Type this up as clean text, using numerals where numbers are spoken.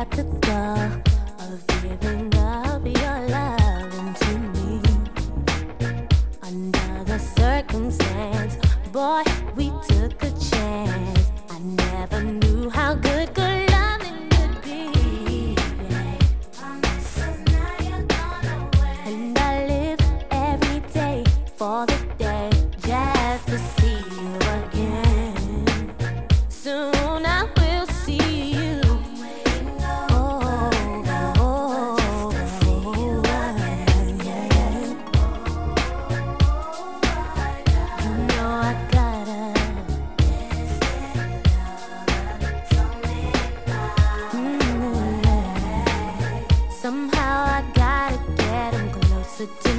skeptical of giving up your loving to me. Under the circumstance, boy, we took a chance. I never knew how good loving could be. So now you're gone away, and I live every day for the day just to see you again. Soon I will see you. Oh, just to see you again. You know I gotta. Somehow I gotta get 'em closer to